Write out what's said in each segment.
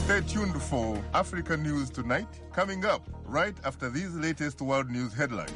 Stay tuned for Africa News Tonight, coming up right after these latest world news headlines.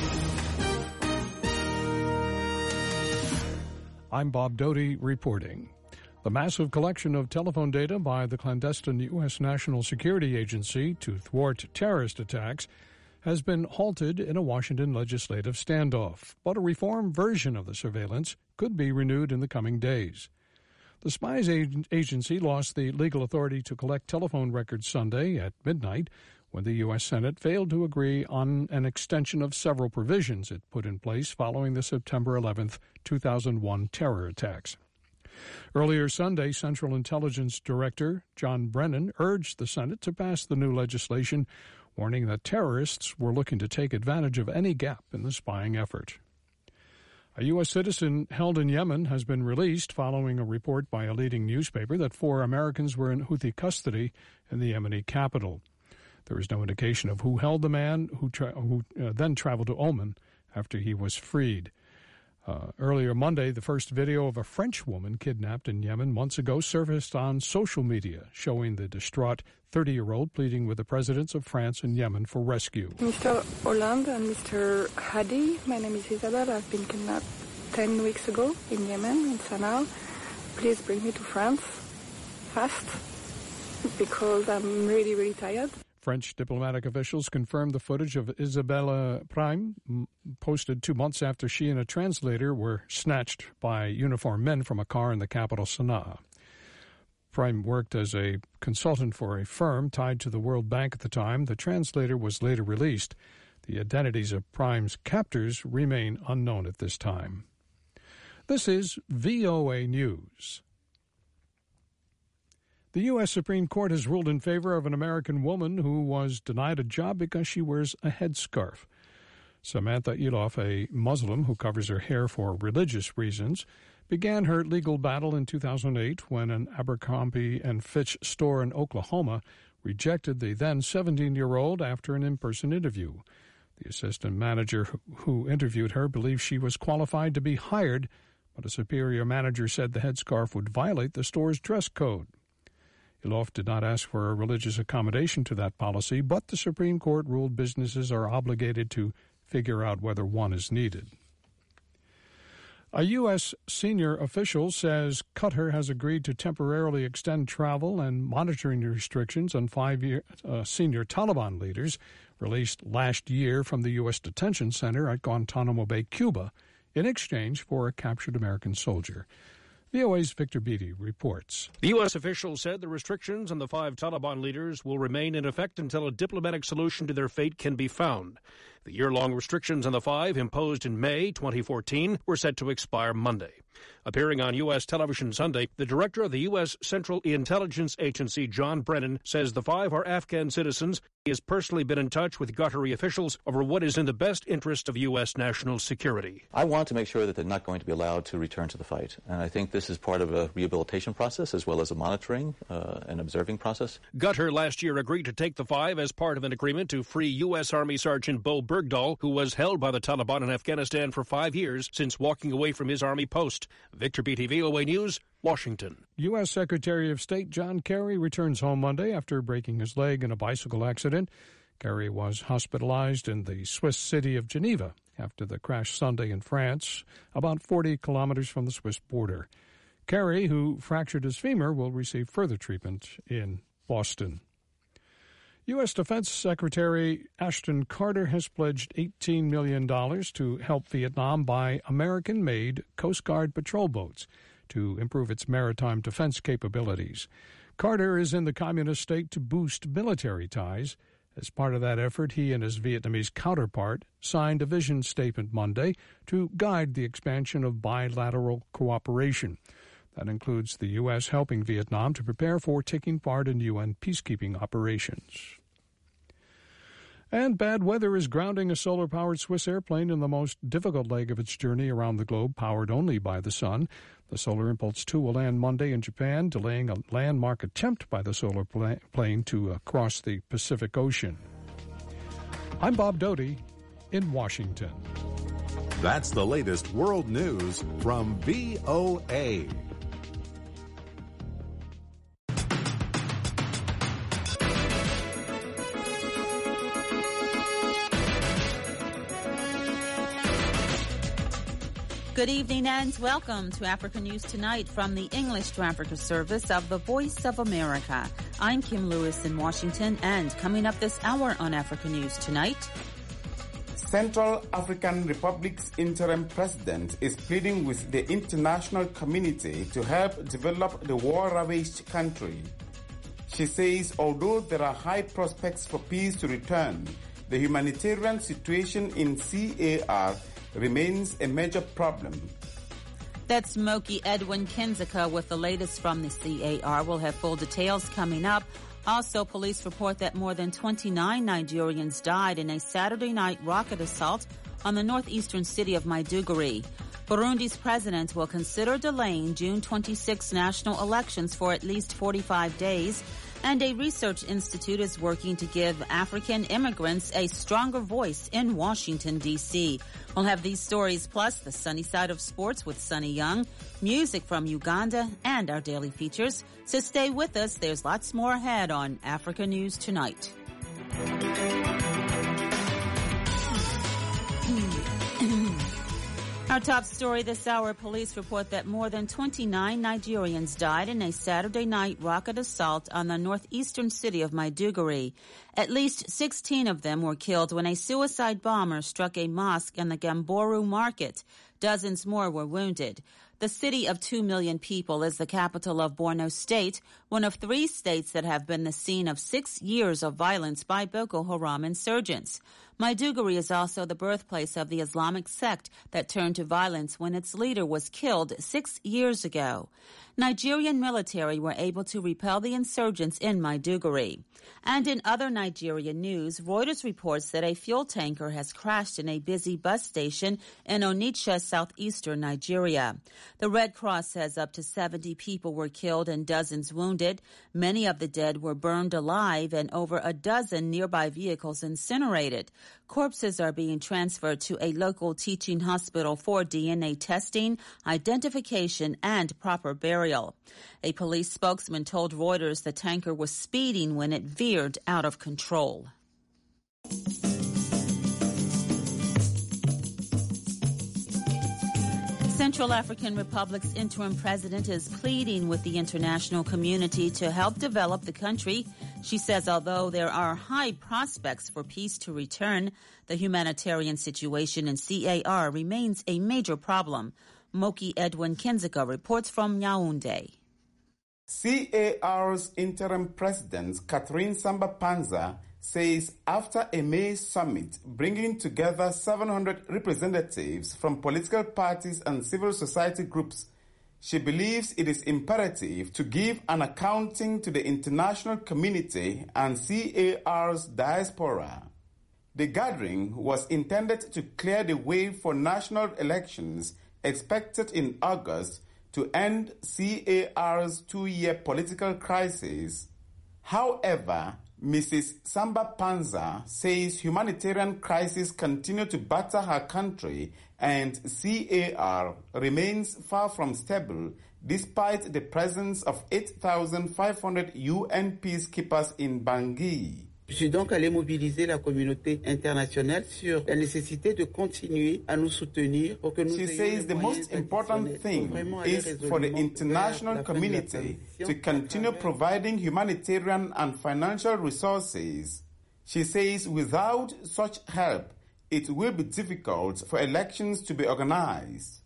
I'm Bob Doty reporting. The massive collection of telephone data by the clandestine U.S. National Security Agency to thwart terrorist attacks has been halted in a Washington legislative standoff, but a reformed version of the surveillance could be renewed in the coming days. The spies agency lost the legal authority to collect telephone records Sunday at midnight when the U.S. Senate failed to agree on an extension of several provisions it put in place following the September 11, 2001 terror attacks. Earlier Sunday, Central Intelligence Director John Brennan urged the Senate to pass the new legislation, warning that terrorists were looking to take advantage of any gap in the spying effort. A U.S. citizen held in Yemen has been released following a report by a leading newspaper that 4 Americans were in Houthi custody in the Yemeni capital. There is no indication of who held the man who then traveled to Oman after he was freed. Earlier Monday, the first video of a French woman kidnapped in Yemen months ago surfaced on social media, showing the distraught 30-year-old pleading with the presidents of France and Yemen for rescue. Mr. Hollande and Mr. Hadi, my name is Isabel. I've been kidnapped 10 weeks ago in Yemen, in Sana'a. Please bring me to France fast because I'm really, really tired. French diplomatic officials confirmed the footage of Isabella Prime, posted 2 months after she and a translator were snatched by uniformed men from a car in the capital, Sana'a. Prime worked as a consultant for a firm tied to the World Bank at the time. The translator was later released. The identities of Prime's captors remain unknown at this time. This is VOA News. The U.S. Supreme Court has ruled in favor of an American woman who was denied a job because she wears a headscarf. Samantha Eloff, a Muslim who covers her hair for religious reasons, began her legal battle in 2008 when an Abercrombie & Fitch store in Oklahoma rejected the then 17-year-old after an in-person interview. The assistant manager who interviewed her believed she was qualified to be hired, but a superior manager said the headscarf would violate the store's dress code. Eloff did not ask for a religious accommodation to that policy, but the Supreme Court ruled businesses are obligated to figure out whether one is needed. A U.S. senior official says Qatar has agreed to temporarily extend travel and monitoring restrictions on 5 senior Taliban leaders released last year from the U.S. detention center at Guantanamo Bay, Cuba, in exchange for a captured American soldier. VOA's Victor Beattie reports. The U.S. official said the restrictions on the 5 Taliban leaders will remain in effect until a diplomatic solution to their fate can be found. The year-long restrictions on the 5, imposed in May 2014, were set to expire Monday. Appearing on U.S. television Sunday, the director of the U.S. Central Intelligence Agency, John Brennan, says the 5 are Afghan citizens. He has personally been in touch with Qatari officials over what is in the best interest of U.S. national security. I want to make sure that they're not going to be allowed to return to the fight, and I think this is part of a rehabilitation process as well as a monitoring and observing process. Qatar last year agreed to take the 5 as part of an agreement to free U.S. Army Sergeant Bo Bergdahl, who was held by the Taliban in Afghanistan for 5 years since walking away from his army post. Victor Beattie, VOA News, Washington. U.S. Secretary of State John Kerry returns home Monday after breaking his leg in a bicycle accident. Kerry was hospitalized in the Swiss city of Geneva after the crash Sunday in France, about 40 kilometers from the Swiss border. Kerry, who fractured his femur, will receive further treatment in Boston. U.S. Defense Secretary Ashton Carter has pledged $18 million to help Vietnam buy American-made Coast Guard patrol boats to improve its maritime defense capabilities. Carter is in the communist state to boost military ties. As part of that effort, he and his Vietnamese counterpart signed a vision statement Monday to guide the expansion of bilateral cooperation. That includes the U.S. helping Vietnam to prepare for taking part in UN peacekeeping operations. And bad weather is grounding a solar-powered Swiss airplane in the most difficult leg of its journey around the globe, powered only by the sun. The Solar Impulse 2 will land Monday in Japan, delaying a landmark attempt by the solar plane to cross the Pacific Ocean. I'm Bob Doty in Washington. That's the latest world news from VOA. Good evening and welcome to Africa News Tonight from the English to Africa service of the Voice of America. I'm Kim Lewis in Washington, and coming up this hour on Africa News Tonight. Central African Republic's interim president is pleading with the international community to help develop the war-ravaged country. She says although there are high prospects for peace to return, the humanitarian situation in CAR remains a major problem. That's Moki Edwin Kinzeka with the latest from the CAR. We'll have full details coming up. Also, police report that more than 29 Nigerians died in a Saturday night rocket assault on the northeastern city of Maiduguri. Burundi's president will consider delaying June 26 national elections for at least 45 days. And a research institute is working to give African immigrants a stronger voice in Washington, D.C. We'll have these stories, plus the sunny side of sports with Sunny Young, music from Uganda, and our daily features. So stay with us. There's lots more ahead on Africa News Tonight. Our top story this hour, police report that more than 29 Nigerians died in a Saturday night rocket assault on the northeastern city of Maiduguri. At least 16 of them were killed when a suicide bomber struck a mosque in the Gamboru market. Dozens more were wounded. The city of 2 million people is the capital of Borno State, one of 3 states that have been the scene of 6 years of violence by Boko Haram insurgents. Maiduguri is also the birthplace of the Islamic sect that turned to violence when its leader was killed 6 years ago. Nigerian military were able to repel the insurgents in Maiduguri. And in other Nigerian news, Reuters reports that a fuel tanker has crashed in a busy bus station in Onitsha, southeastern Nigeria. The Red Cross says up to 70 people were killed and dozens wounded. Many of the dead were burned alive and over a dozen nearby vehicles incinerated. Corpses are being transferred to a local teaching hospital for DNA testing, identification, and proper burial. A police spokesman told Reuters the tanker was speeding when it veered out of control. Central African Republic's interim president is pleading with the international community to help develop the country. She says although there are high prospects for peace to return, the humanitarian situation in CAR remains a major problem. Moki Edwin Kinzeka reports from Yaoundé. CAR's interim president, Catherine Samba-Panza, says after a May summit bringing together 700 representatives from political parties and civil society groups, she believes it is imperative to give an accounting to the international community and CAR's diaspora. The gathering was intended to clear the way for national elections expected in August to end CAR's 2-year political crisis. However, Mrs. Samba-Panza says humanitarian crises continue to batter her country and CAR remains far from stable despite the presence of 8,500 UN peacekeepers in Bangui. Je suis donc allé mobiliser la communauté internationale sur la nécessité de continuer à nous soutenir pour que nous She says the most important thing is for the international community to continue providing humanitarian and financial resources. She says without such help, it will be difficult for elections to be organized.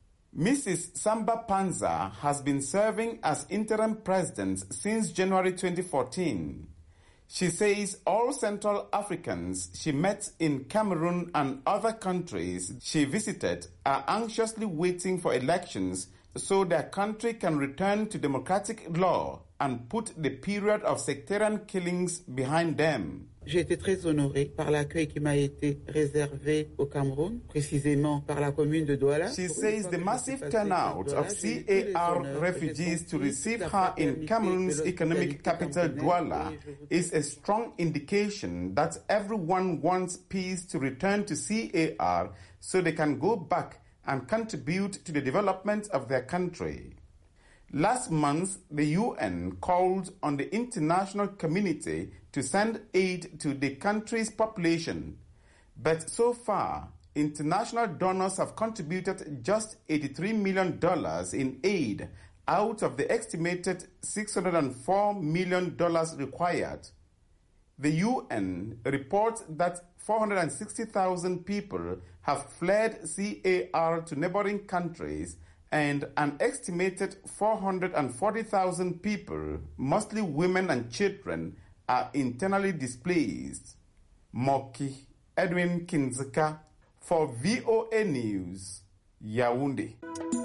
Mrs. Samba-Panza has been serving as interim president since January 2014. She says all Central Africans she met in Cameroon and other countries she visited are anxiously waiting for elections so their country can return to democratic law and put the period of sectarian killings behind them. J'ai été très honoré par l'accueil qui m'a été réservé au Cameroun, précisément par la commune de Douala. She says the massive turnout of CAR refugees to receive her in Cameroon's economic capital Douala is a strong indication that everyone wants peace to return to CAR so they can go back and contribute to the development of their country. Last month, the UN called on the international community to send aid to the country's population. But so far, International donors have contributed just $83 million in aid out of the estimated $604 million required. The UN reports that 460,000 people have fled CAR to neighboring countries, and an estimated 440,000 people, mostly women and children, are internally displaced. Moki Edwin Kinzeka for VOA News, Yaoundé.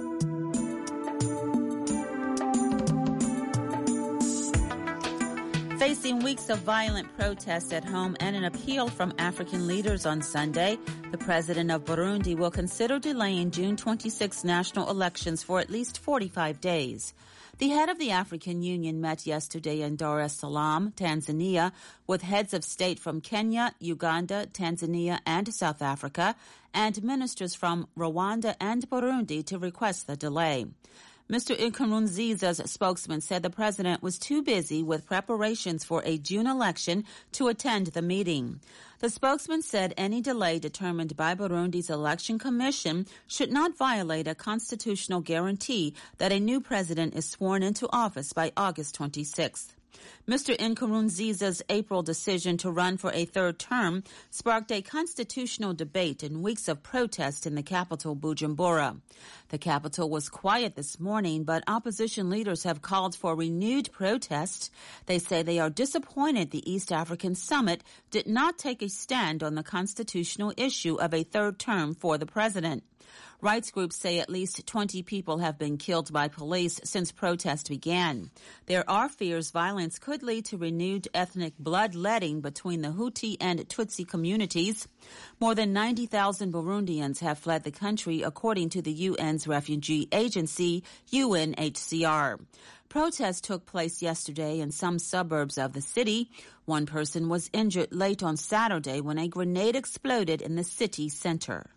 Facing weeks of violent protests at home and an appeal from African leaders on Sunday, the president of Burundi will consider delaying June 26 national elections for at least 45 days. The head of the African Union met yesterday in Dar es Salaam, Tanzania, with heads of state from Kenya, Uganda, Tanzania, and South Africa, and ministers from Rwanda and Burundi to request the delay. Mr. Nkurunziza's spokesman said the president was too busy with preparations for a June election to attend the meeting. The spokesman said any delay determined by Burundi's election commission should not violate a constitutional guarantee that a new president is sworn into office by August 26th. Mr. Nkurunziza's April decision to run for a third term sparked a constitutional debate and weeks of protest in the capital, Bujumbura. The capital was quiet this morning, but opposition leaders have called for renewed protest. They say they are disappointed the East African Summit did not take a stand on the constitutional issue of a third term for the president. Rights groups say at least 20 people have been killed by police since protests began. There are fears violence could lead to renewed ethnic bloodletting between the Hutu and Tutsi communities. More than 90,000 Burundians have fled the country, according to the UN's refugee agency, UNHCR. Protests took place yesterday in some suburbs of the city. One person was injured late on Saturday when a grenade exploded in the city center.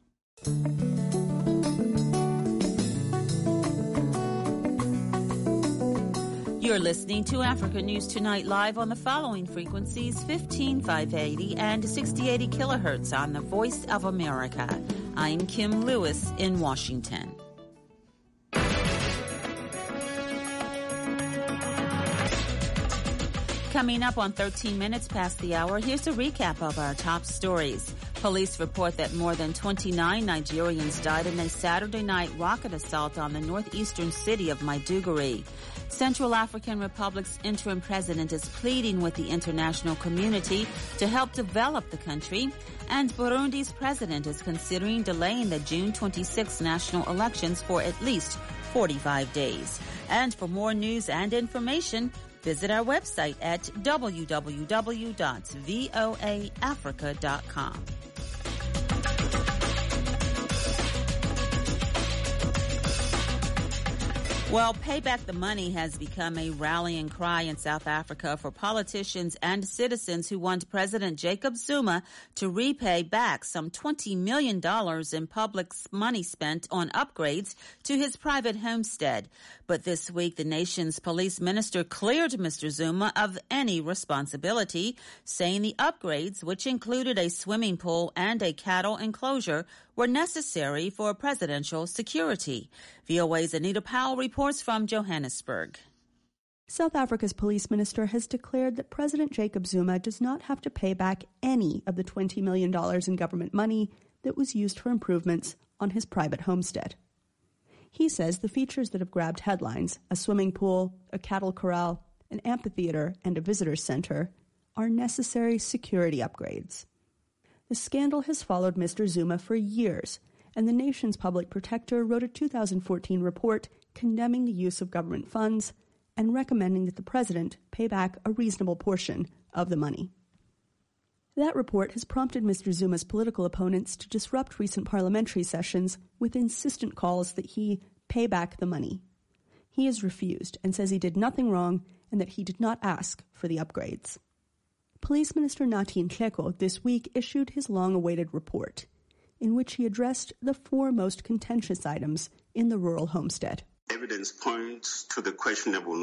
You're listening to Africa News Tonight live on the following frequencies: 15580 and 6080 kilohertz on the Voice of America. I'm Kim Lewis in Washington. Coming up on 13 minutes past the hour, here's a recap of our top stories. Police report that more than 29 Nigerians died in a Saturday night rocket assault on the northeastern city of Maiduguri. Central African Republic's interim president is pleading with the international community to help develop the country, and Burundi's president is considering delaying the June 26 national elections for at least 45 days. And for more news and information, visit our website at www.voaafrica.com. Well, pay back the money has become a rallying cry in South Africa for politicians and citizens who want President Jacob Zuma to repay back some $20 million in public money spent on upgrades to his private homestead. But this week, the nation's police minister cleared Mr. Zuma of any responsibility, saying the upgrades, which included a swimming pool and a cattle enclosure, were necessary for presidential security. VOA's Anita Powell reports from Johannesburg. South Africa's police minister has declared that President Jacob Zuma does not have to pay back any of the $20 million in government money that was used for improvements on his private homestead. He says the features that have grabbed headlines, a swimming pool, a cattle corral, an amphitheater, and a visitor center, are necessary security upgrades. The scandal has followed Mr. Zuma for years, and the nation's public protector wrote a 2014 report condemning the use of government funds and recommending that the president pay back a reasonable portion of the money. That report has prompted Mr. Zuma's political opponents to disrupt recent parliamentary sessions with insistent calls that he pay back the money. He has refused and says he did nothing wrong and that he did not ask for the upgrades. Police Minister Nathi Nhleko this week issued his long-awaited report, in which he addressed the four most contentious items in the rural homestead. Evidence points to the questionable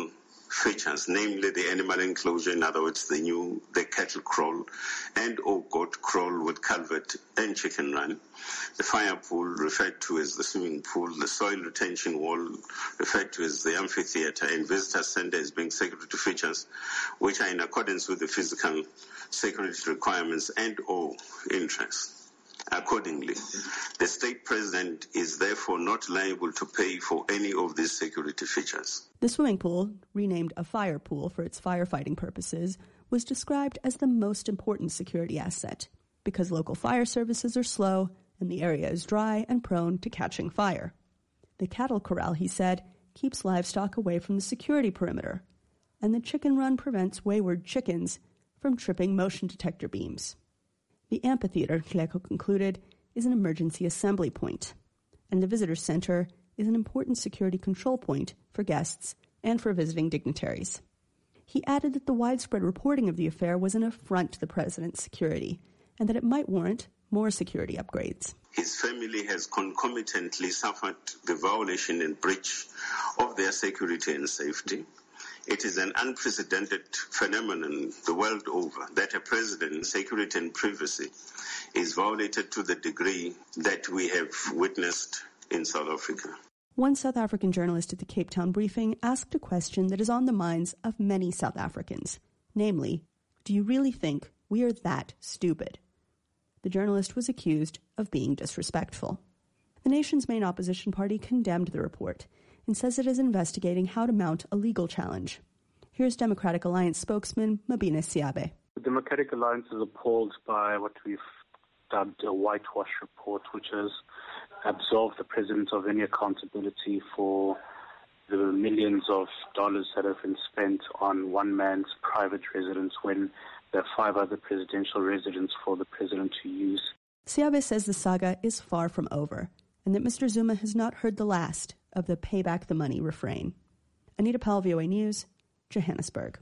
features, namely the animal enclosure, in other words, the cattle kraal and or goat kraal with culvert and chicken run, the fire pool referred to as the swimming pool, the soil retention wall referred to as the amphitheater, and visitor center as being security features which are in accordance with the physical security requirements and or interests. Accordingly, the state president is therefore not liable to pay for any of these security features. The swimming pool, renamed a fire pool for its firefighting purposes, was described as the most important security asset because local fire services are slow and the area is dry and prone to catching fire. The cattle corral, he said, keeps livestock away from the security perimeter, and the chicken run prevents wayward chickens from tripping motion detector beams. The amphitheater, Cleco concluded, is an emergency assembly point, and the visitor center is an important security control point for guests and for visiting dignitaries. He added that the widespread reporting of the affair was an affront to the president's security and that it might warrant more security upgrades. His family has concomitantly suffered the violation and breach of their security and safety. It is an unprecedented phenomenon the world over that a president's security and privacy is violated to the degree that we have witnessed in South Africa. One South African journalist at the Cape Town briefing asked a question that is on the minds of many South Africans, namely, do you really think we are that stupid? The journalist was accused of being disrespectful. The nation's main opposition party condemned the report and says it is investigating how to mount a legal challenge. Here's Democratic Alliance spokesman Mabina Siabe. The Democratic Alliance is appalled by what we've dubbed a whitewash report, which has absolved the president of any accountability for the millions of dollars that have been spent on one man's private residence when there are 5 other presidential residences for the president to use. Siabe says the saga is far from over and that Mr. Zuma has not heard the last of the pay back the money refrain. Anita Powell, VOA News, Johannesburg.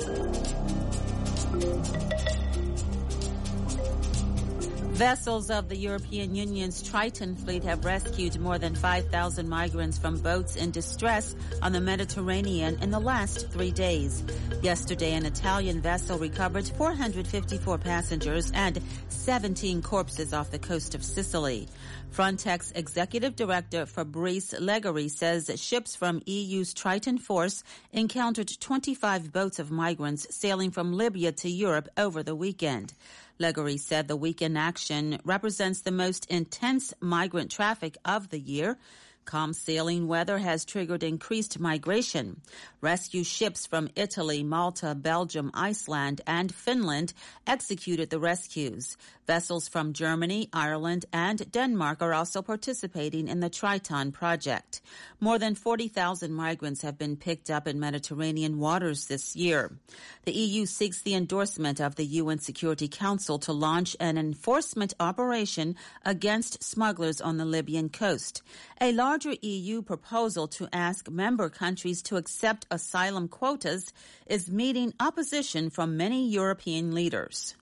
Vessels of the European Union's Triton fleet have rescued more than 5,000 migrants from boats in distress on the Mediterranean in the last 3 days. Yesterday, an Italian vessel recovered 454 passengers and 17 corpses off the coast of Sicily. Frontex Executive Director Fabrice Leggeri says ships from EU's Triton force encountered 25 boats of migrants sailing from Libya to Europe over the weekend. Leggeri said the weekend action represents the most intense migrant traffic of the year. Calm sailing weather has triggered increased migration. Rescue ships from Italy, Malta, Belgium, Iceland, and Finland executed the rescues. Vessels from Germany, Ireland, and Denmark are also participating in the Triton project. More than 40,000 migrants have been picked up in Mediterranean waters this year. The EU seeks the endorsement of the UN Security Council to launch an enforcement operation against smugglers on the Libyan coast. A larger EU proposal to ask member countries to accept asylum quotas is meeting opposition from many European leaders.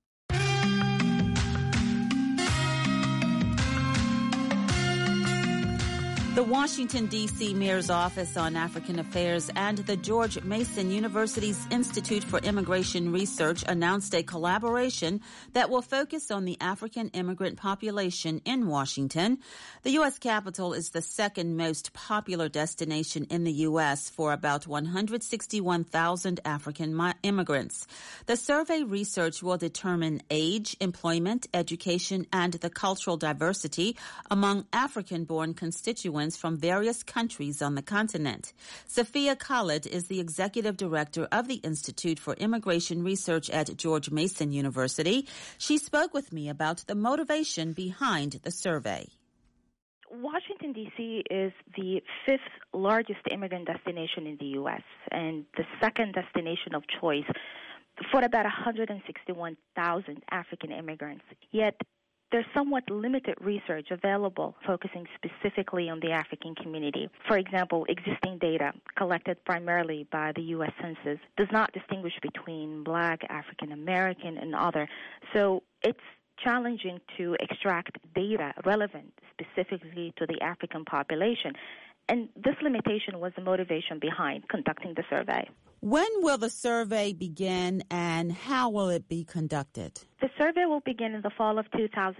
The Washington, D.C. Mayor's Office on African Affairs and the George Mason University's Institute for Immigration Research announced a collaboration that will focus on the African immigrant population in Washington. The U.S. Capitol is the second most popular destination in the U.S. for about 161,000 African immigrants. The survey research will determine age, employment, education, and the cultural diversity among African-born constituents from various countries on the continent. Sophia Khalid is the executive director of the Institute for Immigration Research at George Mason University. She spoke with me about the motivation behind the survey. Washington, D.C. is the 5th largest immigrant destination in the U.S. and the second destination of choice for about 161,000 African immigrants. Yet, there's somewhat limited research available focusing specifically on the African community. For example, existing data collected primarily by the U.S. Census does not distinguish between Black, African American, and other. So it's challenging to extract data relevant specifically to the African population. And this limitation was the motivation behind conducting the survey. When will the survey begin and how will it be conducted? The survey will begin in the fall of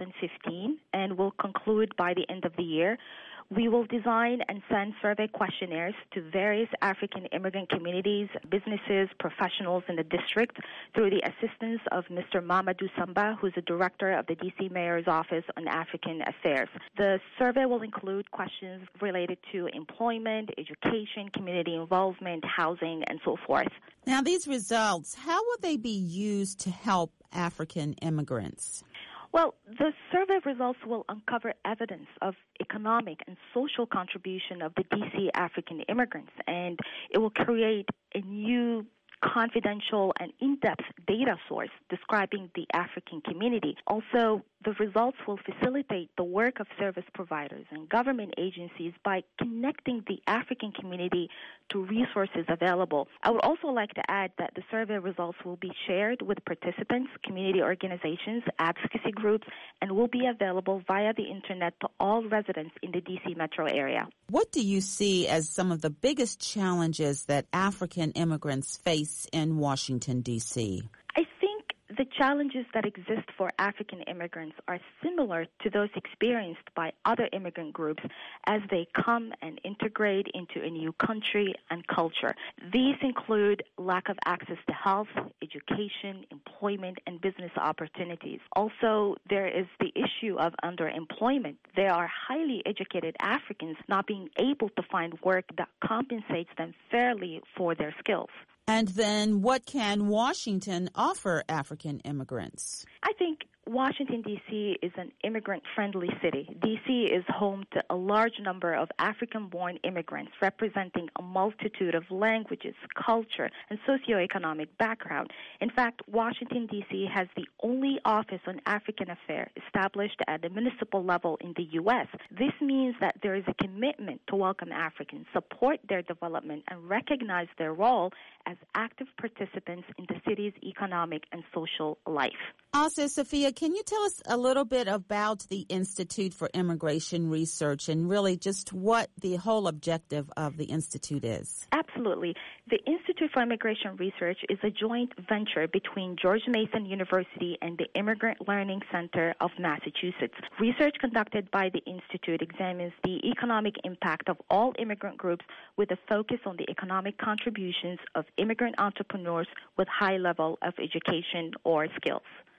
2015 and will conclude by the end of the year. We will design and send survey questionnaires to various African immigrant communities, businesses, professionals in the district through the assistance of Mr. Mamadou Samba, who's the director of the D.C. Mayor's Office on African Affairs. The survey will include questions related to employment, education, community involvement, housing, and so forth. Now, these results, how will they be used to help African immigrants? Well, the survey results will uncover evidence of economic and social contribution of the D.C. African immigrants, and it will create a new confidential and in-depth data source describing the African community. Also, the results will facilitate the work of service providers and government agencies by connecting the African community to resources available. I would also like to add that the survey results will be shared with participants, community organizations, advocacy groups, and will be available via the Internet to all residents in the D.C. metro area. What do you see as some of the biggest challenges that African immigrants face in Washington, D.C.? I think the challenges that exist for African immigrants are similar to those experienced by other immigrant groups as they come and integrate into a new country and culture. These include lack of access to health, education, employment, and business opportunities. Also, there is the issue of underemployment. There are highly educated Africans not being able to find work that compensates them fairly for their skills. And then what can Washington offer African immigrants? I think Washington, D.C. is an immigrant-friendly city. D.C. is home to a large number of African-born immigrants representing a multitude of languages, culture, and socioeconomic background. In fact, Washington, D.C. has the only office on African affairs established at the municipal level in the U.S. This means that there is a commitment to welcome Africans, support their development, and recognize their role as active participants in the city's economic and social life. Also, Sophia, can you tell us a little bit about the Institute for Immigration Research and really just what the whole objective of the Institute is? Absolutely. The Institute for Immigration Research is a joint venture between George Mason University and the Immigrant Learning Center of Massachusetts. Research conducted by the Institute examines the economic impact of all immigrant groups with a focus on the economic contributions of immigrant entrepreneurs with high level of education or skills.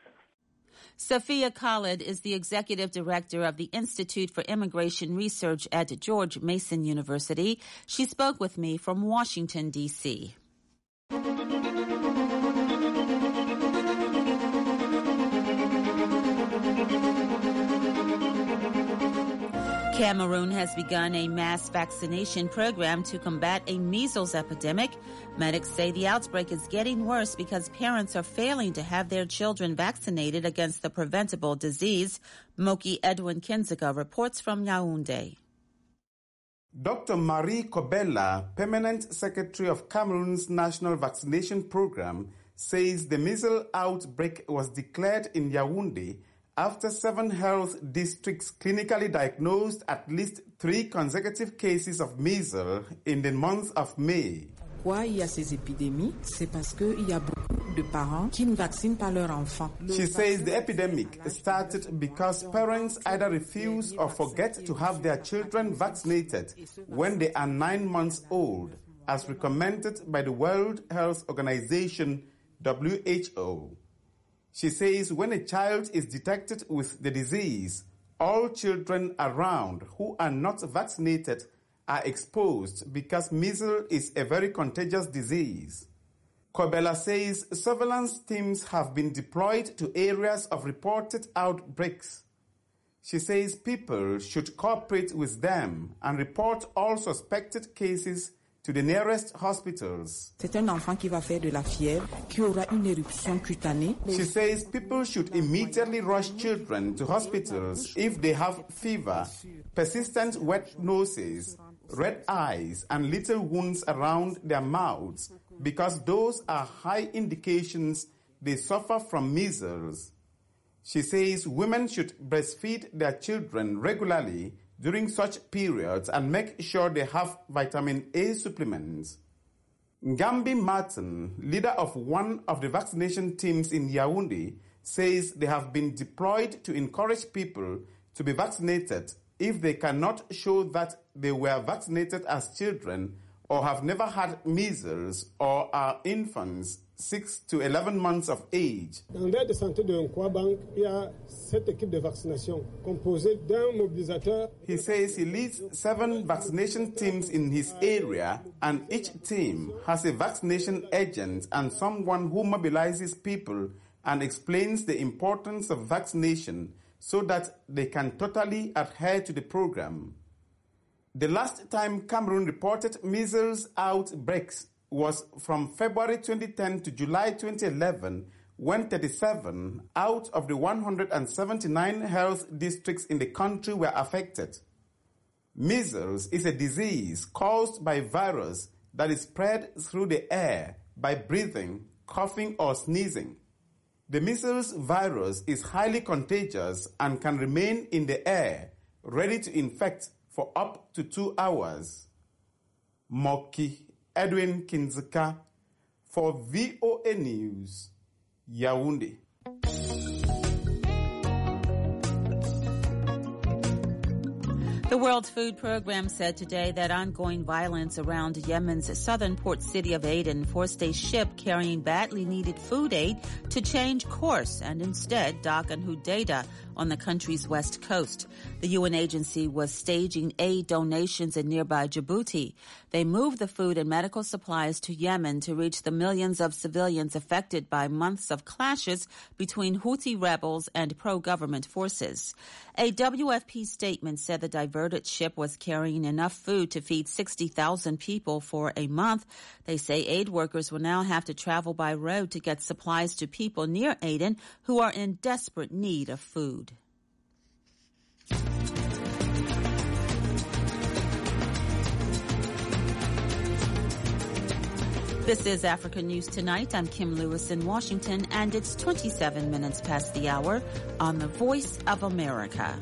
Sophia Khalid is the executive director of the Institute for Immigration Research at George Mason University. She spoke with me from Washington, D.C. Cameroon has begun a mass vaccination program to combat a measles epidemic. Medics say the outbreak is getting worse because parents are failing to have their children vaccinated against the preventable disease. Moki Edwin Kinziga reports from Yaoundé. Dr. Marie Kobela, Permanent Secretary of Cameroon's National Vaccination Program, says the measles outbreak was declared in Yaoundé after 7 health districts clinically diagnosed at least 3 consecutive cases of measles in the month of May. Pourquoi il y a ces épidémies? C'est parce qu'il y a beaucoup de parents qui ne vaccinent pas leurs enfants. She says the epidemic started because parents either refuse or forget to have their children vaccinated when they are 9 months old, as recommended by the World Health Organization, WHO. She says when a child is detected with the disease, all children around who are not vaccinated are exposed because measles is a very contagious disease. Kobela says surveillance teams have been deployed to areas of reported outbreaks. She says people should cooperate with them and report all suspected cases to the nearest hospitals. C'est un enfant qui va faire de la fièvre, qui aura une éruption cutanée. She says people should immediately rush children to hospitals if they have fever, persistent wet noses, red eyes, and little wounds around their mouths, because those are high indications they suffer from measles. She says women should breastfeed their children regularly during such periods and make sure they have vitamin A supplements. Ngambi Martin, leader of one of the vaccination teams in Yaoundé, says they have been deployed to encourage people to be vaccinated if they cannot show that they were vaccinated as children or have never had measles or are infants 6 to 11 months of age. Dans l'aire de santé de Nkwabank, il y a 7 équipes de vaccination composées d'un mobilisateur. He says he leads 7 vaccination teams in his area, and each team has a vaccination agent and someone who mobilizes people and explains the importance of vaccination so that they can totally adhere to the program. The last time Cameroon reported measles outbreaks was from February 2010 to July 2011, when 37 out of the 179 health districts in the country were affected. Measles is a disease caused by virus that is spread through the air by breathing, coughing, or sneezing. The measles virus is highly contagious and can remain in the air, ready to infect for up to 2 hours. Moki Edwin Kinzeka for VOA News, Yaoundé. The World Food Programme said today that ongoing violence around Yemen's southern port city of Aden forced a ship carrying badly needed food aid to change course and instead dock in Hodeidah on the country's west coast. The UN agency was staging aid donations in nearby Djibouti. They moved the food and medical supplies to Yemen to reach the millions of civilians affected by months of clashes between Houthi rebels and pro-government forces. A WFP statement said the diverted ship was carrying enough food to feed 60,000 people for a month. They say aid workers will now have to travel by road to get supplies to people near Aden who are in desperate need of food. This is Africa News Tonight. I'm Kim Lewis in Washington, and it's 27 minutes past the hour on the Voice of America.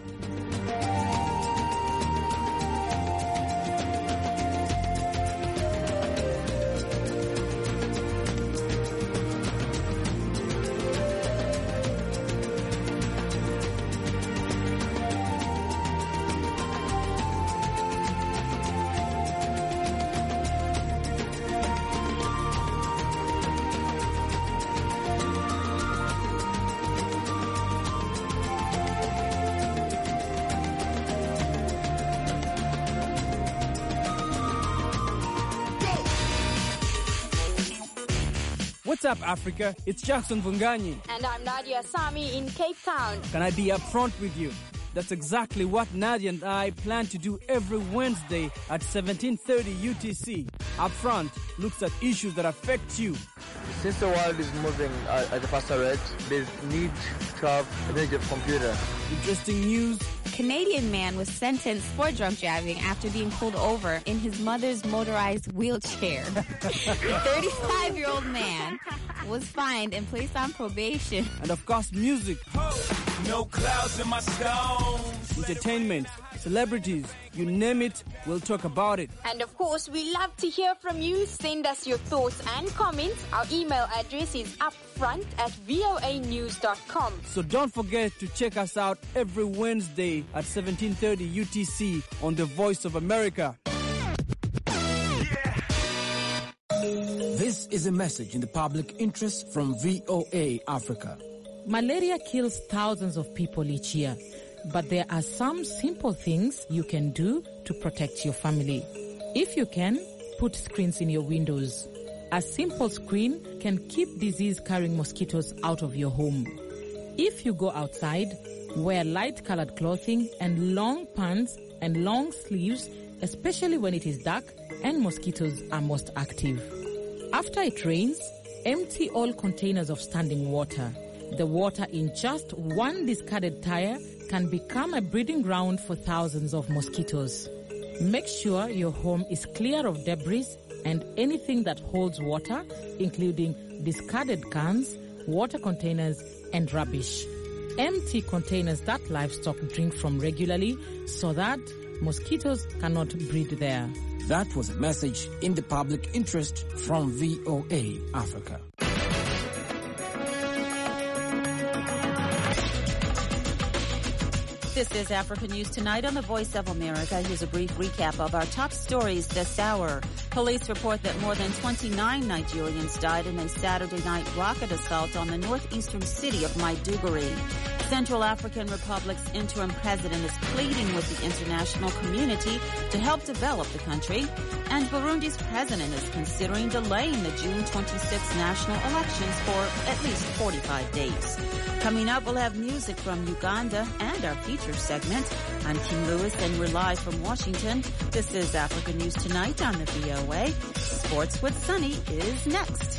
What's up, Africa? It's Jackson Vunganyi. And I'm Nadia Sami in Cape Town. Can I be upfront with you? That's exactly what Nadia and I plan to do every Wednesday at 17:30 UTC. Upfront looks at issues that affect you. Since the world is moving at a faster rate, there's need to have a major computer. Interesting news. Canadian man was sentenced for drunk driving after being pulled over in his mother's motorized wheelchair. The 35-year-old man was fined and placed on probation. And of course, music. No clouds in my stones. Entertainment, celebrities, you name it, we'll talk about it. And of course, we love to hear from you. Send us your thoughts and comments. Our email address is upfront@voanews.com. So don't forget to check us out every Wednesday at 17:30 UTC on The Voice of America. This is a message in the public interest from VOA Africa. Malaria kills thousands of people each year, but there are some simple things you can do to protect your family. If you can, put screens in your windows. A simple screen can keep disease-carrying mosquitoes out of your home. If you go outside, wear light-colored clothing and long pants and long sleeves, especially when it is dark and mosquitoes are most active. After it rains, empty all containers of standing water. The water in just one discarded tire can become a breeding ground for thousands of mosquitoes. Make sure your home is clear of debris and anything that holds water, including discarded cans, water containers, and rubbish. empty containers that livestock drink from regularly so that mosquitoes cannot breed there. That was a message in the public interest from VOA Africa. This is Africa News Tonight on the Voice of America. Here's a brief recap of our top stories this hour. Police report that more than 29 Nigerians died in a Saturday night rocket assault on the northeastern city of Maiduguri. Central African Republic's interim president is pleading with the international community to help develop the country. And Burundi's president is considering delaying the June 26 national elections for at least 45 days. Coming up, we'll have music from Uganda and our feature segment. I'm Kim Lewis, and we're live from Washington. This is Africa News Tonight on the VOA. Sports with Sunny is next.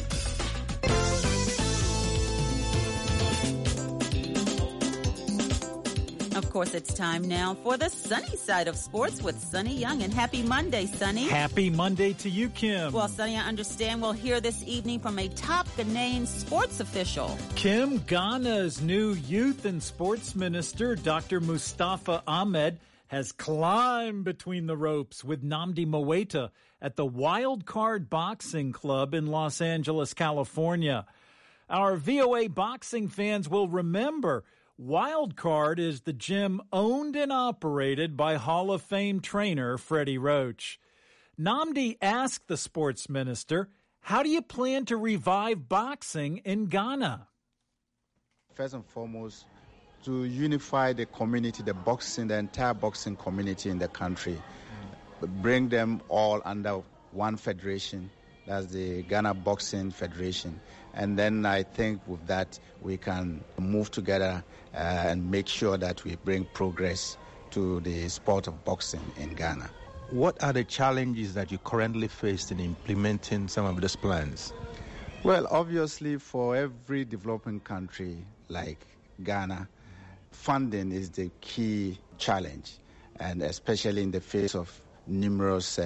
Of course, it's time now for the sunny side of sports with Sunny Young. And happy Monday, Sunny. Happy Monday to you, Kim. Well, Sunny, I understand we'll hear this evening from a top Ghanaian sports official. Kim, Ghana's new youth and sports minister, Dr. Mustafa Ahmed, has climbed between the ropes with Nnamdi Mowaita at the Wild Card Boxing Club in Los Angeles, California. Our VOA boxing fans will remember Wild Card is the gym owned and operated by Hall of Fame trainer Freddie Roach. Nnamdi asked the sports minister, how do you plan to revive boxing in Ghana? First and foremost, to unify the community, the entire boxing community in the country, bring them all under one federation. That's the Ghana Boxing Federation. And then I think with that, we can move together and make sure that we bring progress to the sport of boxing in Ghana. What are the challenges that you currently face in implementing some of these plans? Well, obviously, for every developing country like Ghana, funding is the key challenge, and especially in the face of numerous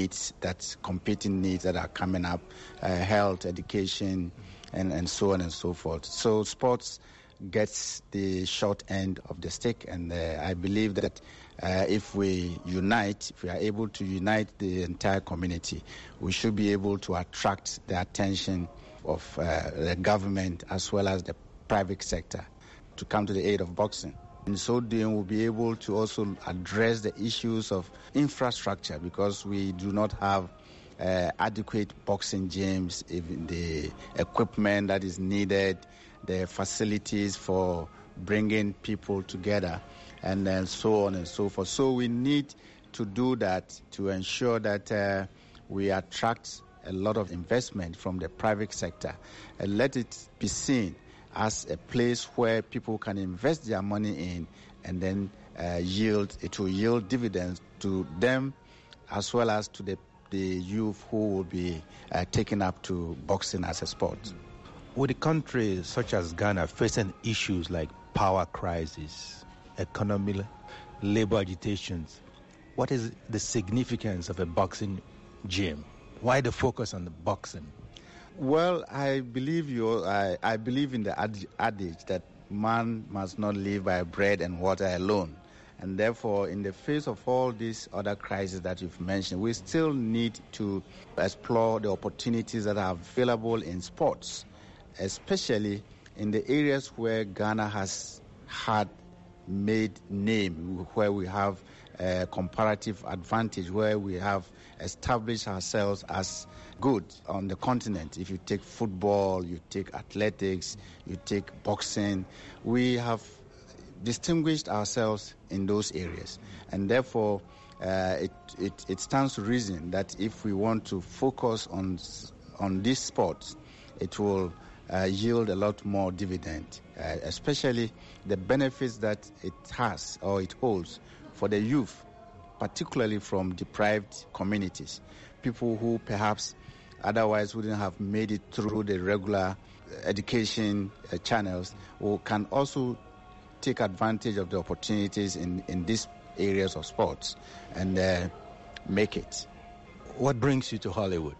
competing needs that are coming up, health, education, and so on and so forth. So sports gets the short end of the stick, and I believe that if we are able to unite the entire community, we should be able to attract the attention of the government as well as the private sector to come to the aid of boxing. In so doing, we'll be able to also address the issues of infrastructure, because we do not have adequate boxing gyms, even the equipment that is needed, the facilities for bringing people together, and then so on and so forth. So we need to do that to ensure that we attract a lot of investment from the private sector and let it be seen as a place where people can invest their money in, and then it will yield dividends to them as well as to the youth who will be taken up to boxing as a sport. With a country such as Ghana facing issues like power crisis, economic, labor agitations, what is the significance of a boxing gym? Why the focus on the boxing? Well, I believe in the adage that man must not live by bread and water alone. And therefore, in the face of all these other crises that you've mentioned, we still need to explore the opportunities that are available in sports, especially in the areas where Ghana has had made name, where we have a comparative advantage, where we have established ourselves as good on the continent. If you take football, you take athletics, you take boxing, we have distinguished ourselves in those areas. And therefore, it stands to reason that if we want to focus on these sports, it will yield a lot more dividend, especially the benefits that it has or it holds for the youth, particularly from deprived communities, people who perhaps otherwise wouldn't have made it through the regular education channels, who can also take advantage of the opportunities in these areas of sports and make it. What brings you to Hollywood?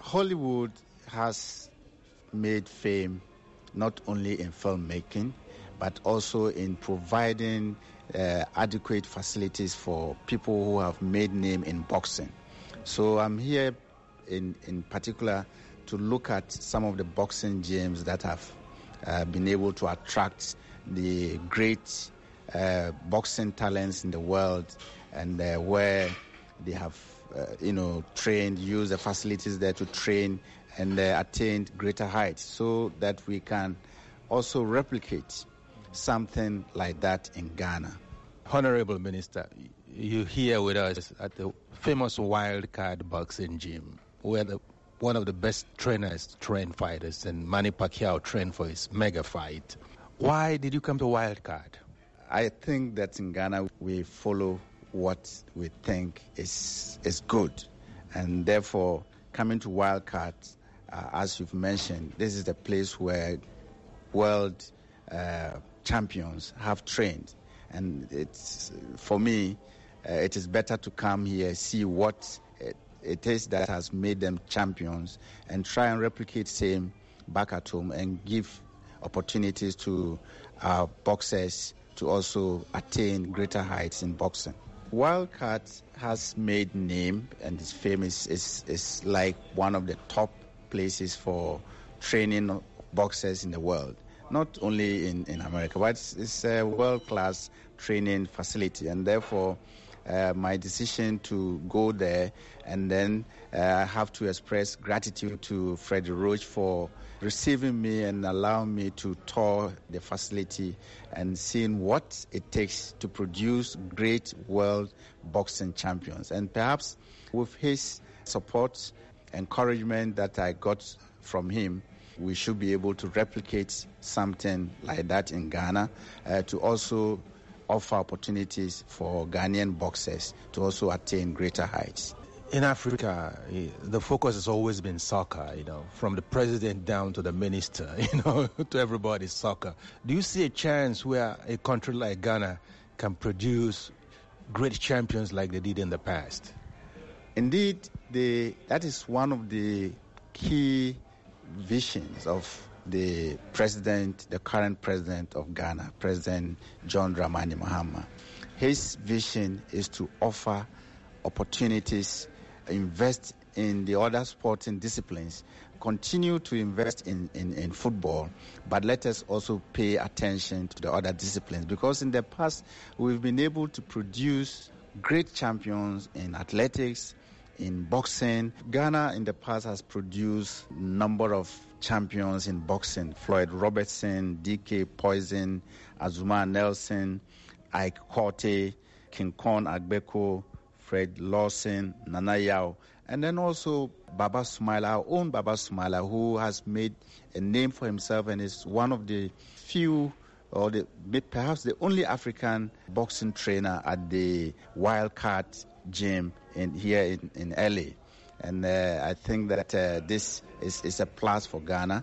Hollywood has made fame not only in filmmaking, but also in providing adequate facilities for people who have made name in boxing. So I'm here in particular to look at some of the boxing gyms that have been able to attract the great boxing talents in the world, and where they have trained, used the facilities there to train and attained greater heights, so that we can also replicate something like that in Ghana. Honorable Minister, you're here with us at the famous Wildcard Boxing Gym, where one of the best trainers train fighters, and Manny Pacquiao trained for his mega fight. Why did you come to Wildcard? I think that in Ghana we follow what we think is good, and therefore coming to Wildcard, as you've mentioned, this is the place where world champions have trained, and it's, for me, it is better to come here, see what it is that has made them champions, and try and replicate same back at home and give opportunities to our boxers to also attain greater heights in boxing. Wildcard has made name and is famous. It's like one of the top places for training boxers in the world. Not only in America, but it's a world-class training facility, and therefore my decision to go there, and then I have to express gratitude to Freddie Roach for receiving me and allowing me to tour the facility and seeing what it takes to produce great world boxing champions. And perhaps with his support, encouragement that I got from him, we should be able to replicate something like that in Ghana, to also offer opportunities for Ghanaian boxers to also attain greater heights. In Africa, the focus has always been soccer, from the president down to the minister, to everybody's soccer. Do you see a chance where a country like Ghana can produce great champions like they did in the past? Indeed, that is one of the key visions of the current president of Ghana, President John Dramani Mahama. His vision is to offer opportunities, invest in the other sporting disciplines, continue to invest in football, but let us also pay attention to the other disciplines, because in the past we've been able to produce great champions in athletics, in boxing. Ghana in the past has produced a number of champions in boxing: Floyd Robertson, DK Poison, Azuma Nelson, Ike Korte, King Kong Agbeko, Fred Lawson, Nana Yao, and then also Baba Sumaila, our own Baba Sumaila, who has made a name for himself and is one of the few, or perhaps the only African boxing trainer at the Wildcard Gym here in LA. And I think that this is a plus for Ghana.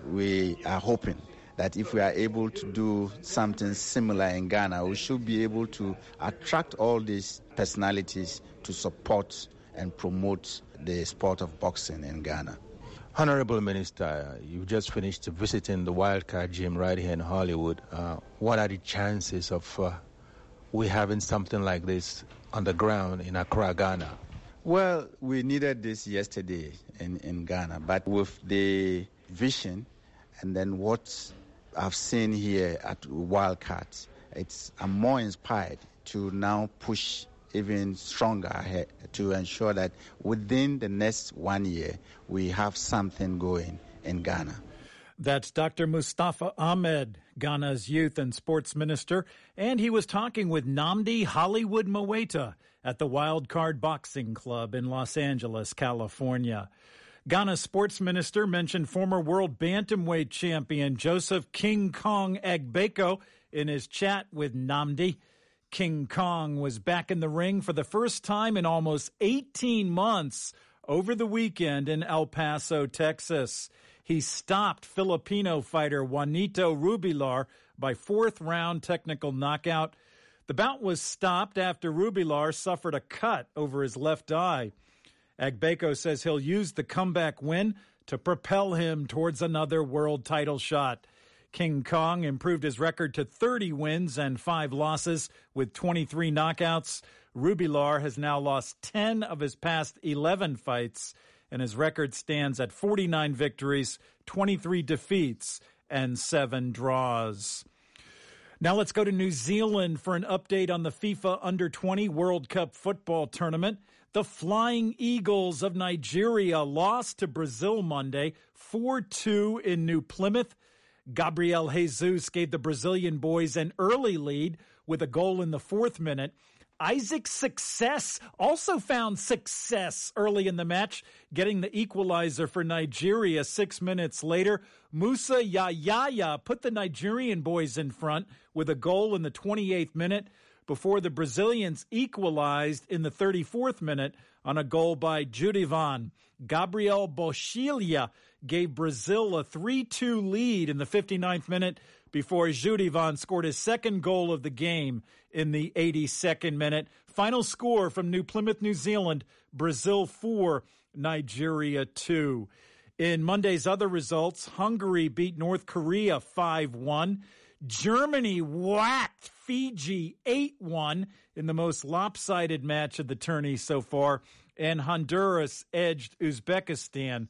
We are hoping that if we are able to do something similar in Ghana, we should be able to attract all these personalities to support and promote the sport of boxing in Ghana. Honorable Minister, you've just finished visiting the Wildcard Gym right here in Hollywood. What are the chances of we having something like this on the ground in Accra, Ghana? Well, we needed this yesterday in Ghana, but with the vision and then what I've seen here at Wildcard, I'm more inspired to now push even stronger ahead to ensure that within the next 1 year we have something going in Ghana. That's Dr. Mustafa Ahmed, Ghana's youth and sports minister, and he was talking with Nnamdi Hollywood Maweta at the Wildcard Boxing Club in Los Angeles, California. Ghana's sports minister mentioned former world bantamweight champion Joseph King Kong Agbeko in his chat with Nnamdi. King Kong was back in the ring for the first time in almost 18 months over the weekend in El Paso, Texas. He stopped Filipino fighter Juanito Rubilar by fourth-round technical knockout. The bout was stopped after Rubilar suffered a cut over his left eye. Agbeko says he'll use the comeback win to propel him towards another world title shot. King Kong improved his record to 30 wins and 5 losses with 23 knockouts. Rubilar has now lost 10 of his past 11 fights, and his record stands at 49 victories, 23 defeats, and 7 draws. Now let's go to New Zealand for an update on the FIFA Under-20 World Cup football tournament. The Flying Eagles of Nigeria lost to Brazil Monday, 4-2 in New Plymouth. Gabriel Jesus gave the Brazilian boys an early lead with a goal in the 4th minute. Isaac Success also found success early in the match, getting the equalizer for Nigeria 6 minutes later. Musa Yayaya put the Nigerian boys in front with a goal in the 28th minute before the Brazilians equalized in the 34th minute on a goal by Judivan. Gabriel Boschilia gave Brazil a 3-2 lead in the 59th minute before Judivan scored his second goal of the game in the 82nd minute. Final score from New Plymouth, New Zealand, Brazil 4, Nigeria 2. In Monday's other results, Hungary beat North Korea 5-1. Germany whacked Fiji 8-1 in the most lopsided match of the tourney so far, and Honduras edged Uzbekistan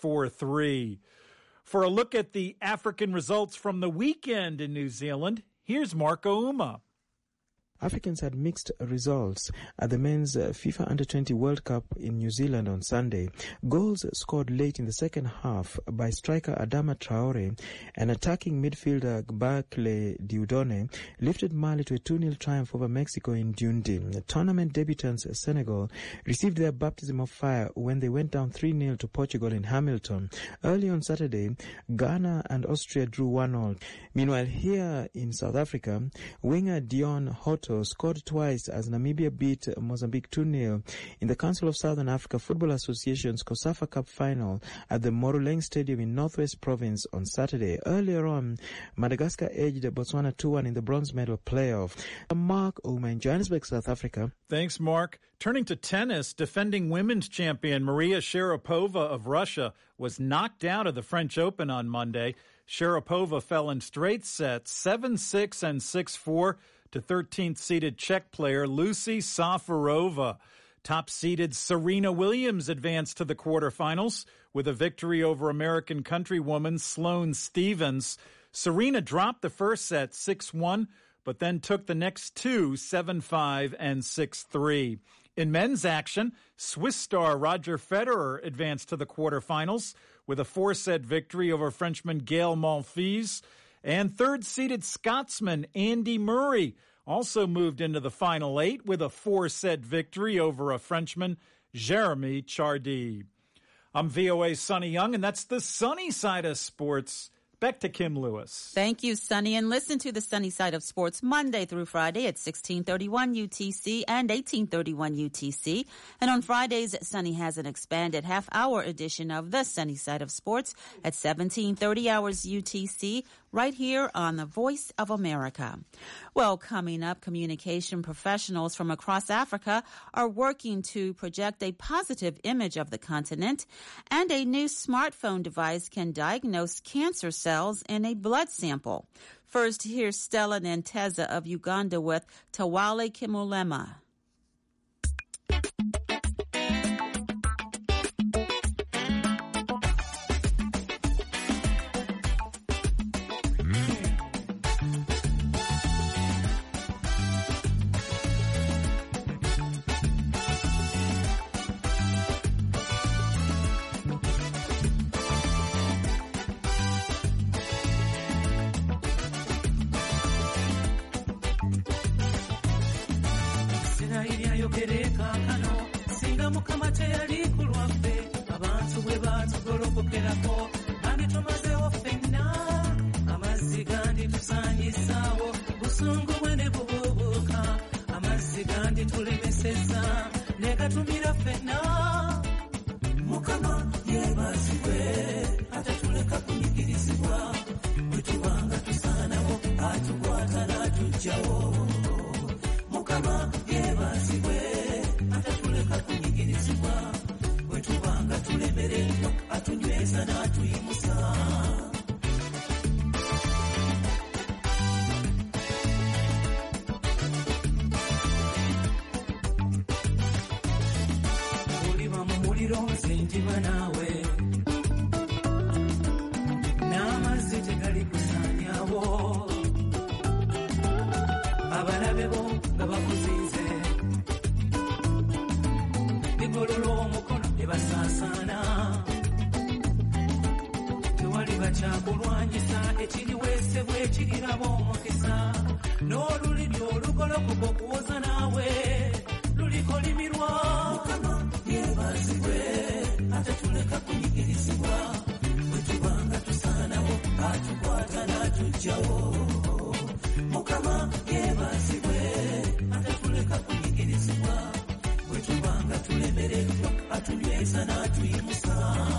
4-3. For a look at the African results from the weekend in New Zealand, here's Marco Uma. Africans had mixed results at the men's FIFA Under-20 World Cup in New Zealand on Sunday. Goals scored late in the second half by striker Adama Traore and attacking midfielder Gbakle Diudone lifted Mali to a 2-0 triumph over Mexico in Dundee. Tournament debutants Senegal received their baptism of fire when they went down 3-0 to Portugal in Hamilton. Early on Saturday, Ghana and Austria drew 1-1. Meanwhile, here in South Africa, winger Dion Hotto scored twice as Namibia beat Mozambique 2-0 in the Council of Southern Africa Football Association's COSAFA Cup final at the Moruleng Stadium in Northwest Province on Saturday. Earlier on, Madagascar edged Botswana 2-1 in the bronze medal playoff. Mark Ouma in Johannesburg, South Africa. Thanks, Mark. Turning to tennis, defending women's champion Maria Sharapova of Russia was knocked out of the French Open on Monday. Sharapova fell in straight sets, 7-6 and 6-4, to 13th-seeded Czech player Lucy Safarova. Top-seeded Serena Williams advanced to the quarterfinals with a victory over American countrywoman Sloane Stephens. Serena dropped the first set 6-1, but then took the next two 7-5 and 6-3. In men's action, Swiss star Roger Federer advanced to the quarterfinals with a 4-set victory over Frenchman Gael Monfils. And third-seeded Scotsman Andy Murray also moved into the final 8 with a 4-set victory over a Frenchman, Jeremy Chardy. I'm VOA's Sonny Young, and that's the sunny side of sports. Back to Kim Lewis. Thank you, Sonny. And listen to the Sunny Side of Sports Monday through Friday at 1631 UTC and 1831 UTC. And on Fridays, Sonny has an expanded half-hour edition of the Sunny Side of Sports at 1730 hours UTC, right here on the Voice of America. Well, coming up, communication professionals from across Africa are working to project a positive image of the continent, and a new smartphone device can diagnose cancer cells in a blood sample. First, here's Stella Nanteza of Uganda with Tawale Kimulema. ssebo nga bakuzinze bigolola omukono ne basaasaana tewali bakyakulwanyisa ekiriweese bwe kiriraba omukisa n'olulimi olugolokoka okuwoza naawe luliko limirwa mukama yeebazibwe ate tuleka kunyigirizibwa bwe tubanga tusaanawo atukwata n'atujjawo mukama yeebazibwe ate tuleka kunyigirizibwa bwe tubanga tulemereddwa atunyweza n'atuyimusa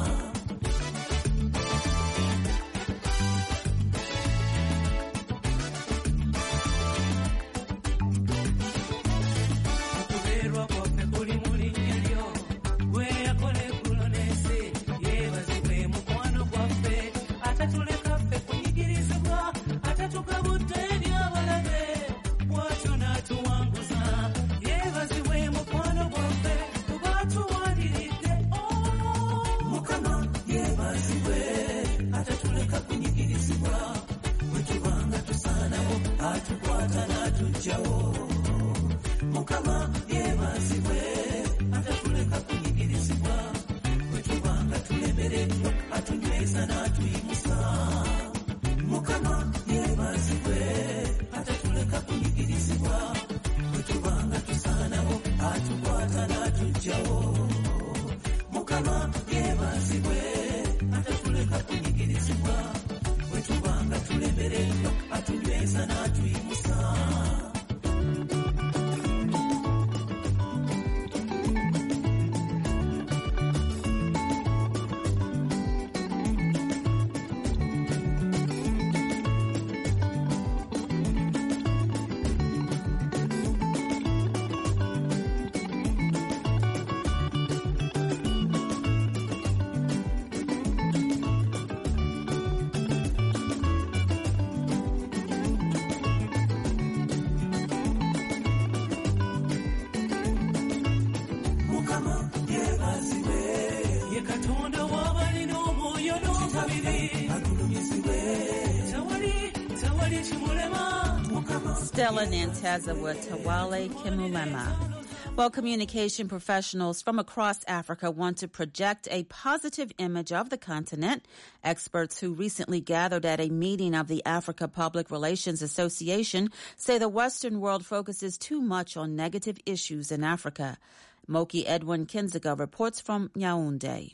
Stella Nanteza with Tawale Kimulema. Well, communication professionals from across Africa want to project a positive image of the continent. Experts who recently gathered at a meeting of the Africa Public Relations Association say the Western world focuses too much on negative issues in Africa. Moki Edwin Kinziga reports from Yaoundé.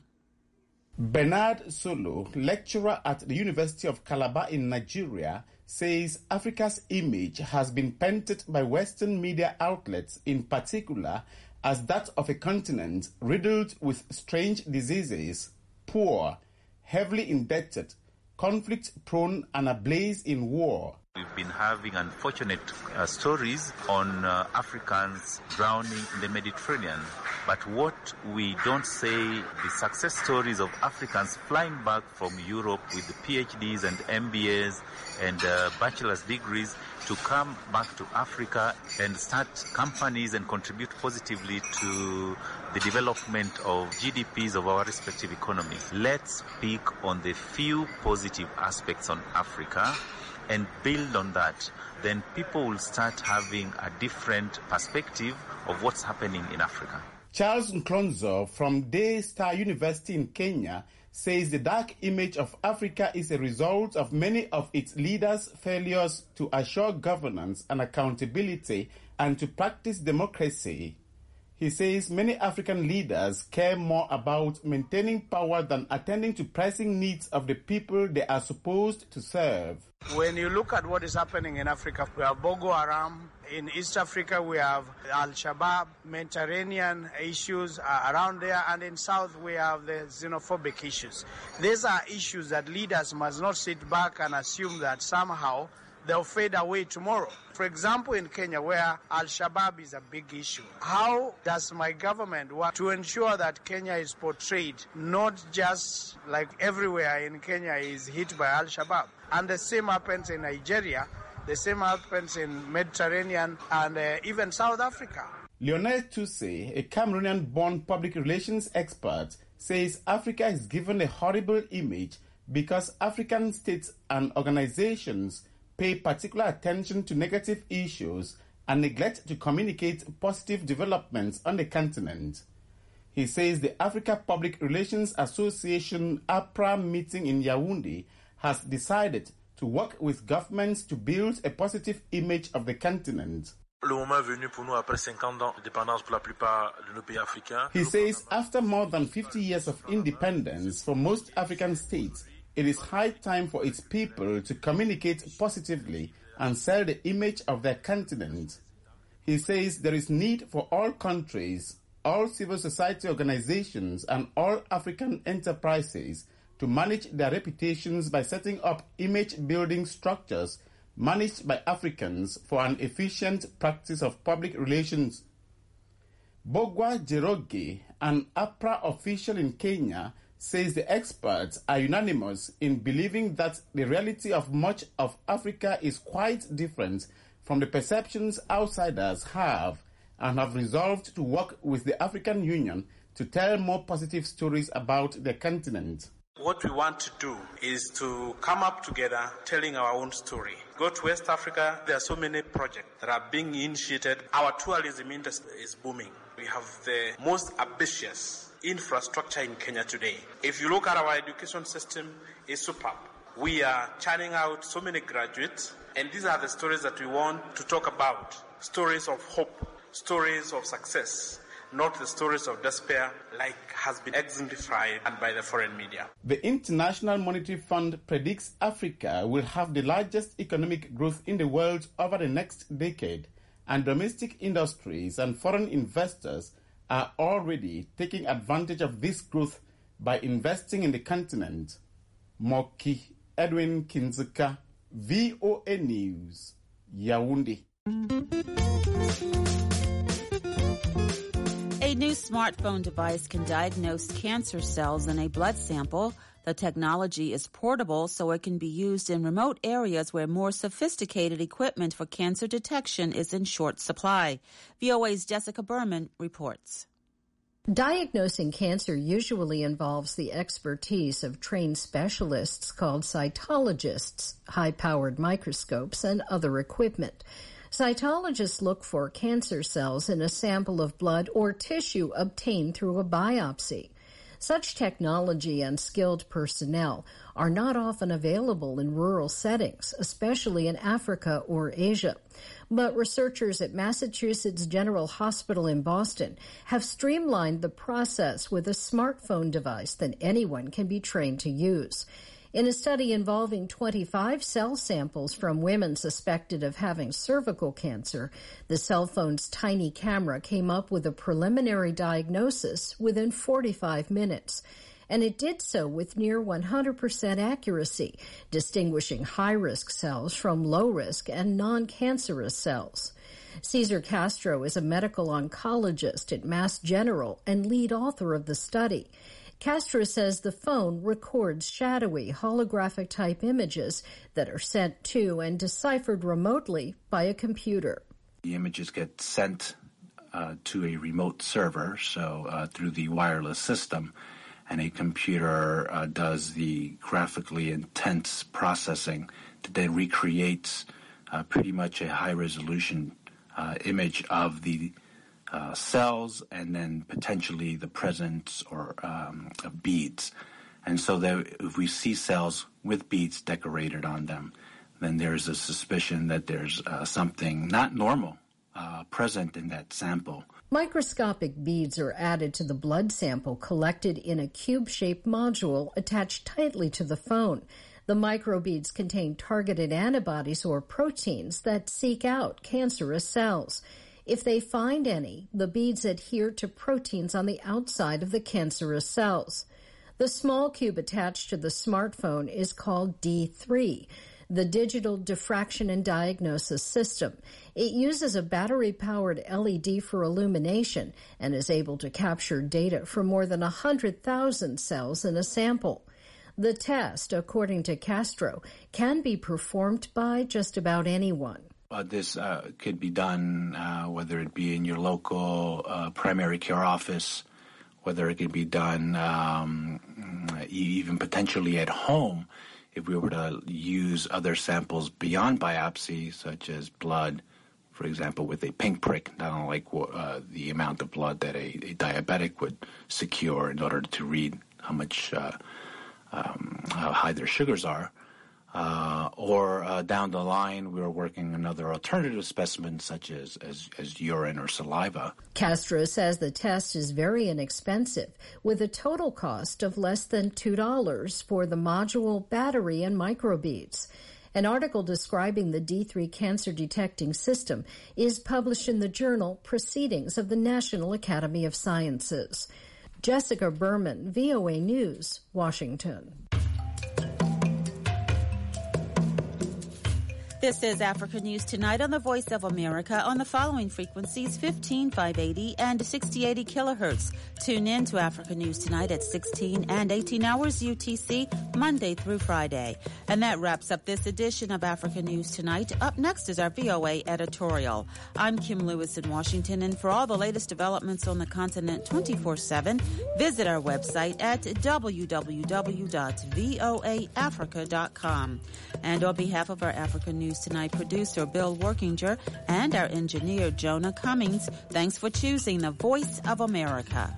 Bernard Solo, lecturer at the University of Calabar in Nigeria, says Africa's image has been painted by Western media outlets in particular as that of a continent riddled with strange diseases, poor, heavily indebted, conflict-prone and ablaze in war. We've been having unfortunate stories on Africans drowning in the Mediterranean. But what we don't say, the success stories of Africans flying back from Europe with the PhDs and MBAs and bachelor's degrees to come back to Africa and start companies and contribute positively to the development of GDPs of our respective economies. Let's speak on the few positive aspects on Africa and build on that. Then people will start having a different perspective of what's happening in Africa. Charles Nklonzo from Daystar University in Kenya says the dark image of Africa is a result of many of its leaders' failures to assure governance and accountability and to practice democracy. He says many African leaders care more about maintaining power than attending to pressing needs of the people they are supposed to serve. When you look at what is happening in Africa, we have Boko Haram. In East Africa, we have Al-Shabaab, Mediterranean issues around there. And in South, we have the xenophobic issues. These are issues that leaders must not sit back and assume that somehow they'll fade away tomorrow. For example, in Kenya, where Al-Shabaab is a big issue, how does my government work to ensure that Kenya is portrayed not just like everywhere in Kenya is hit by Al-Shabaab? And the same happens in Nigeria, the same happens in Mediterranean and even South Africa. Lionel Toussé, a Cameroonian-born public relations expert, says Africa is given a horrible image because African states and organizations pay particular attention to negative issues and neglect to communicate positive developments on the continent. He says the Africa Public Relations Association APRA meeting in Yaoundé has decided to work with governments to build a positive image of the continent. He says after more than 50 years of independence for most African states, it is high time for its people to communicate positively and sell the image of their continent. He says there is need for all countries, all civil society organizations, and all African enterprises to manage their reputations by setting up image-building structures managed by Africans for an efficient practice of public relations. Bogwa Jeroge, an APRA official in Kenya, says the experts are unanimous in believing that the reality of much of Africa is quite different from the perceptions outsiders have, and have resolved to work with the African Union to tell more positive stories about the continent. What we want to do is to come up together telling our own story. Go to West Africa, there are so many projects that are being initiated. Our tourism industry is booming. We have the most ambitious infrastructure in Kenya today. If you look at our education system, it's superb. We are churning out so many graduates, and these are the stories that we want to talk about. Stories of hope, stories of success, not the stories of despair like has been exemplified by the foreign media. The International Monetary Fund predicts Africa will have the largest economic growth in the world over the next decade, and domestic industries and foreign investors are already taking advantage of this growth by investing in the continent. Moki Edwin Kinzuka, VOA News, Yaoundé. A new smartphone device can diagnose cancer cells in a blood sample. The technology is portable, so it can be used in remote areas where more sophisticated equipment for cancer detection is in short supply. VOA's Jessica Berman reports. Diagnosing cancer usually involves the expertise of trained specialists called cytologists, high-powered microscopes, and other equipment. Cytologists look for cancer cells in a sample of blood or tissue obtained through a biopsy. Such technology and skilled personnel are not often available in rural settings, especially in Africa or Asia. But researchers at Massachusetts General Hospital in Boston have streamlined the process with a smartphone device that anyone can be trained to use. In a study involving 25 cell samples from women suspected of having cervical cancer, the cell phone's tiny camera came up with a preliminary diagnosis within 45 minutes. And it did so with near 100% accuracy, distinguishing high-risk cells from low-risk and non-cancerous cells. Cesar Castro is a medical oncologist at Mass General and lead author of the study. Castro says the phone records shadowy holographic-type images that are sent to and deciphered remotely by a computer. The images get sent to a remote server, so through the wireless system, and a computer does the graphically intense processing that then recreates pretty much a high-resolution image of the cells and then potentially the presence or of beads. And so that if we see cells with beads decorated on them, then there's a suspicion that there's something not normal present in that sample. Microscopic beads are added to the blood sample collected in a cube-shaped module attached tightly to the phone. The microbeads contain targeted antibodies or proteins that seek out cancerous cells. If they find any, the beads adhere to proteins on the outside of the cancerous cells. The small cube attached to the smartphone is called D3, the Digital Diffraction and Diagnosis System. It uses a battery-powered LED for illumination and is able to capture data from more than 100,000 cells in a sample. The test, according to Castro, can be performed by just about anyone. This could be done whether it be in your local primary care office, whether it could be done even potentially at home if we were to use other samples beyond biopsy, such as blood, for example, with a pink prick, not unlike the amount of blood that a diabetic would secure in order to read how much how high their sugars are. Or down the line, we were working on other alternative specimens such as urine or saliva. Castro says the test is very inexpensive, with a total cost of less than $2 for the module, battery, and microbeads. An article describing the D3 cancer detecting system is published in the journal Proceedings of the National Academy of Sciences. Jessica Berman, VOA News, Washington. This is Africa News Tonight on the Voice of America on the following frequencies: 15,580 and 6080 kilohertz. Tune in to Africa News Tonight at 16 and 18 hours UTC, Monday through Friday. And that wraps up this edition of Africa News Tonight. Up next is our VOA editorial. I'm Kim Lewis in Washington, and for all the latest developments on the continent 24/7, visit our website at www.voaafrica.com. And on behalf of our Africa News Tonight producer Bill Workinger and our engineer Jonah Cummings, thanks for choosing the Voice of America.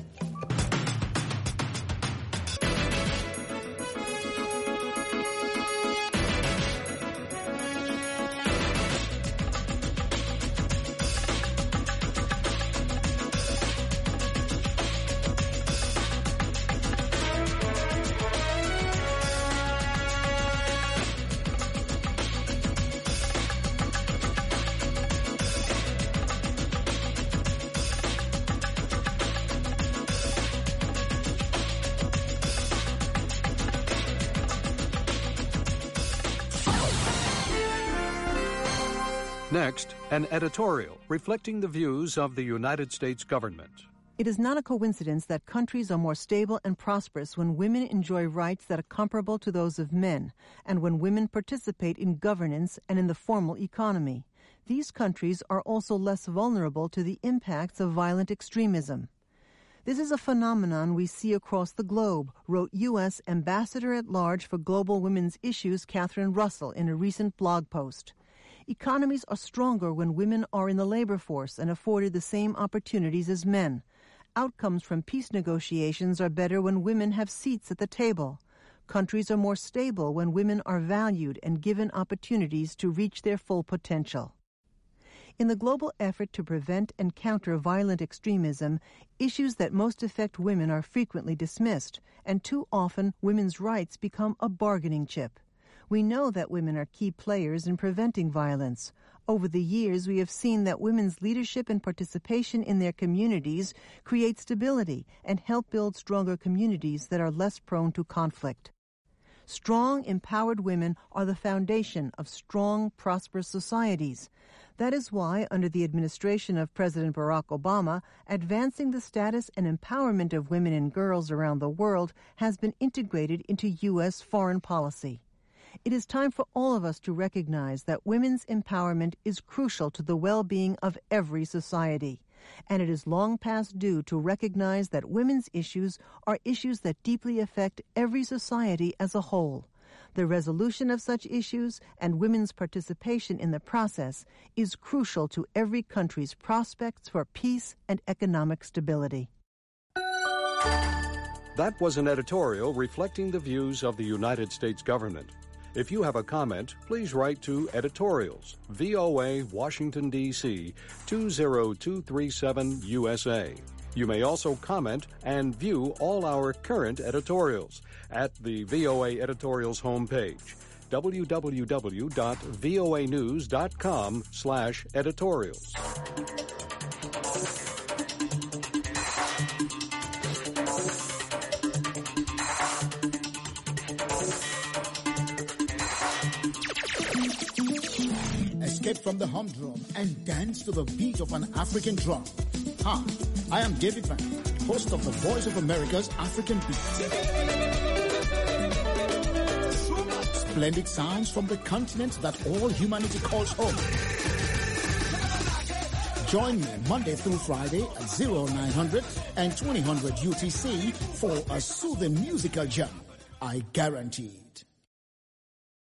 Next, an editorial reflecting the views of the United States government. It is not a coincidence that countries are more stable and prosperous when women enjoy rights that are comparable to those of men, and when women participate in governance and in the formal economy. These countries are also less vulnerable to the impacts of violent extremism. This is a phenomenon we see across the globe, wrote U.S. Ambassador at Large for Global Women's Issues Catherine Russell in a recent blog post. Economies are stronger when women are in the labor force and afforded the same opportunities as men. Outcomes from peace negotiations are better when women have seats at the table. Countries are more stable when women are valued and given opportunities to reach their full potential. In the global effort to prevent and counter violent extremism, issues that most affect women are frequently dismissed, and too often women's rights become a bargaining chip. We know that women are key players in preventing violence. Over the years, we have seen that women's leadership and participation in their communities create stability and help build stronger communities that are less prone to conflict. Strong, empowered women are the foundation of strong, prosperous societies. That is why, under the administration of President Barack Obama, advancing the status and empowerment of women and girls around the world has been integrated into U.S. foreign policy. It is time for all of us to recognize that women's empowerment is crucial to the well-being of every society, and it is long past due to recognize that women's issues are issues that deeply affect every society as a whole. The resolution of such issues and women's participation in the process is crucial to every country's prospects for peace and economic stability. That was an editorial reflecting the views of the United States government. If you have a comment, please write to Editorials, VOA, Washington, D.C., 20237 USA. You may also comment and view all our current editorials at the VOA Editorials homepage, www.voanews.com/editorials. Escape from the humdrum and dance to the beat of an African drum. Hi, I am David Van, host of the Voice of America's African Beat. Splendid sounds from the continent that all humanity calls home. Join me Monday through Friday at 0900 and 2000 UTC for a soothing musical jam. I guarantee it.